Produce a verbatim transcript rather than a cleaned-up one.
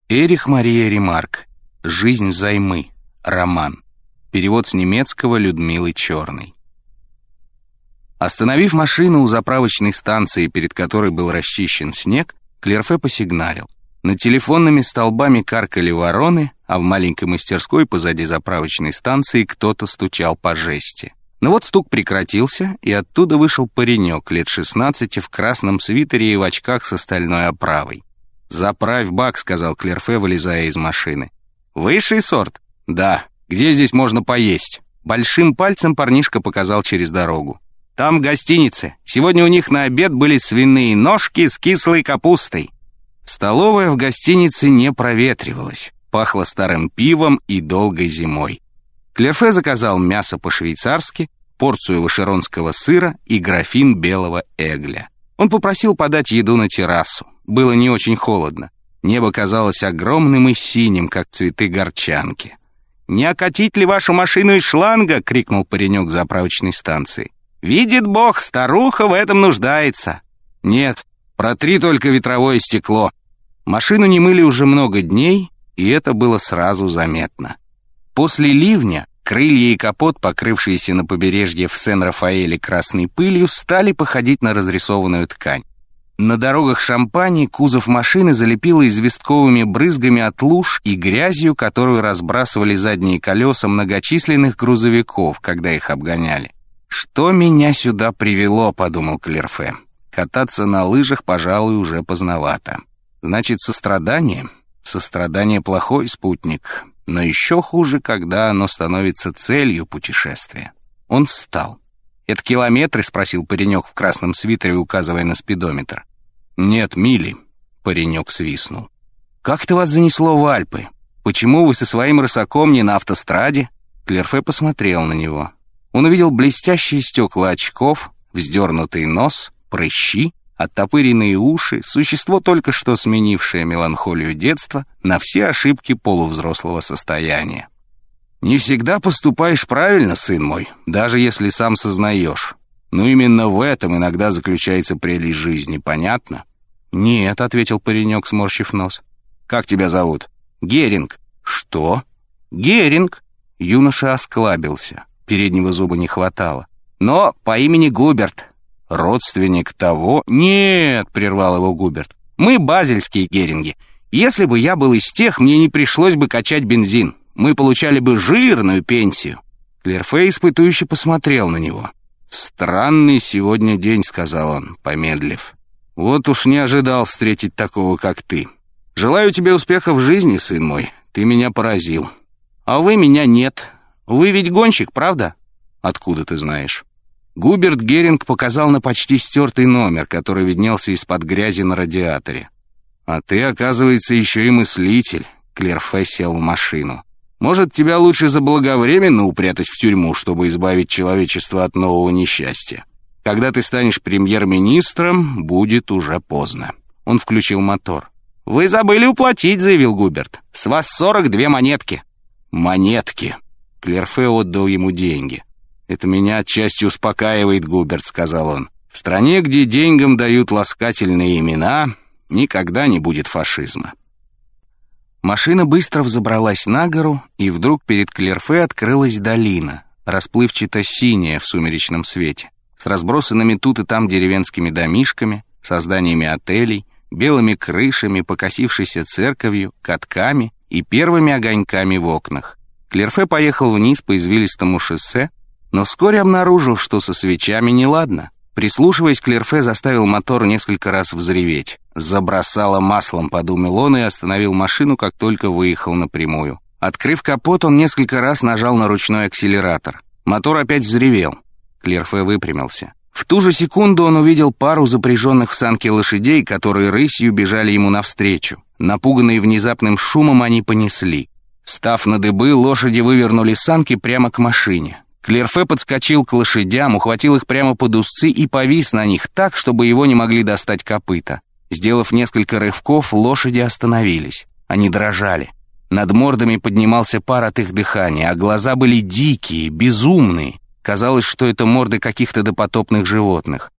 Эрих Мария Ремарк. «Жизнь взаймы». Роман. Перевод с немецкого Людмилы Черной. Остановив машину у заправочной станции, перед которой был расчищен снег, Клерфе посигналил. Над телефонными столбами каркали вороны, а в маленькой мастерской позади заправочной станции кто-то стучал по жести. Но вот стук прекратился, и оттуда вышел паренек лет шестнадцати в красном свитере и в очках с стальной оправой. «Заправь бак», — сказал Клерфе, вылезая из машины. «Высший сорт?» «Да. Где здесь можно поесть?» Большим пальцем парнишка показал через дорогу. «Там в гостинице. Сегодня у них на обед были свиные ножки с кислой капустой». Столовая в гостинице не проветривалась. Пахло старым пивом и долгой зимой. Клерфе заказал мясо по-швейцарски, порцию вышеронского сыра и графин белого эгля. Он попросил подать еду на террасу. Было не очень холодно. Небо казалось огромным и синим, как цветы горчанки. «Не окатить ли вашу машину из шланга?» — крикнул паренек с заправочной станции. «Видит Бог, старуха в этом нуждается». «Нет, протри только ветровое стекло». Машину не мыли уже много дней, и это было сразу заметно. После ливня крылья и капот, покрывшиеся на побережье в Сен-Рафаэле красной пылью, стали походить на разрисованную ткань. На дорогах Шампани кузов машины залепило известковыми брызгами от луж и грязью, которую разбрасывали задние колеса многочисленных грузовиков, когда их обгоняли. «Что меня сюда привело?» — подумал Клерфе. «Кататься на лыжах, пожалуй, уже поздновато. Значит, сострадание? Сострадание — плохой спутник, но еще хуже, когда оно становится целью путешествия». Он встал. «Это километры?» — спросил паренек в красном свитере, указывая на спидометр. «Нет, мили», — паренек свистнул. «Как-то вас занесло в Альпы. Почему вы со своим рысаком не на автостраде?» Клерфе посмотрел на него. Он увидел блестящие стекла очков, вздернутый нос, прыщи, оттопыренные уши, существо, только что сменившее меланхолию детства на все ошибки полувзрослого состояния. «Не всегда поступаешь правильно, сын мой, даже если сам сознаешь. Но именно в этом иногда заключается прелесть жизни, понятно?» «Нет», — ответил паренек, сморщив нос. «Как тебя зовут?» «Геринг». «Что?» «Геринг». Юноша осклабился. Переднего зуба не хватало. «Но по имени Губерт». «Родственник того?» «Нет», — прервал его Губерт. «Мы базельские Геринги. Если бы я был из тех, мне не пришлось бы качать бензин. Мы получали бы жирную пенсию». Клерфе испытующе посмотрел на него. «Странный сегодня день», — сказал он, помедлив. «Вот уж не ожидал встретить такого, как ты. Желаю тебе успехов в жизни, сын мой. Ты меня поразил». «А вы меня нет. Вы ведь гонщик, правда?» «Откуда ты знаешь?» Губерт Геринг показал на почти стертый номер, который виднелся из-под грязи на радиаторе. «А ты, оказывается, еще и мыслитель». Клерфе сел в машину. «Может, тебя лучше заблаговременно упрятать в тюрьму, чтобы избавить человечество от нового несчастья? Когда ты станешь премьер-министром, будет уже поздно». Он включил мотор. «Вы забыли уплатить», — заявил Губерт. «С вас сорок две монетки». «Монетки». Клерфе отдал ему деньги. «Это меня отчасти успокаивает, Губерт», — сказал он. «В стране, где деньгам дают ласкательные имена, никогда не будет фашизма». Машина быстро взобралась на гору, и вдруг перед Клерфе открылась долина, расплывчато-синяя в сумеречном свете, с разбросанными тут и там деревенскими домишками, со зданиями отелей, белыми крышами, покосившейся церковью, катками и первыми огоньками в окнах. Клерфе поехал вниз по извилистому шоссе, но вскоре обнаружил, что со свечами неладно. Прислушиваясь, Клерфе заставил мотор несколько раз взреветь. «Забросало маслом», — подумал он и остановил машину, как только выехал напрямую. Открыв капот, он несколько раз нажал на ручной акселератор. Мотор опять взревел. Клерфе выпрямился. В ту же секунду он увидел пару запряженных в санки лошадей, которые рысью бежали ему навстречу. Напуганные внезапным шумом, они понесли. Став на дыбы, лошади вывернули санки прямо к машине. Клерфе подскочил к лошадям, ухватил их прямо под узцы и повис на них так, чтобы его не могли достать копыта. Сделав несколько рывков, лошади остановились. Они дрожали. Над мордами поднимался пар от их дыхания, а глаза были дикие, безумные. Казалось, что это морды каких-то допотопных животных.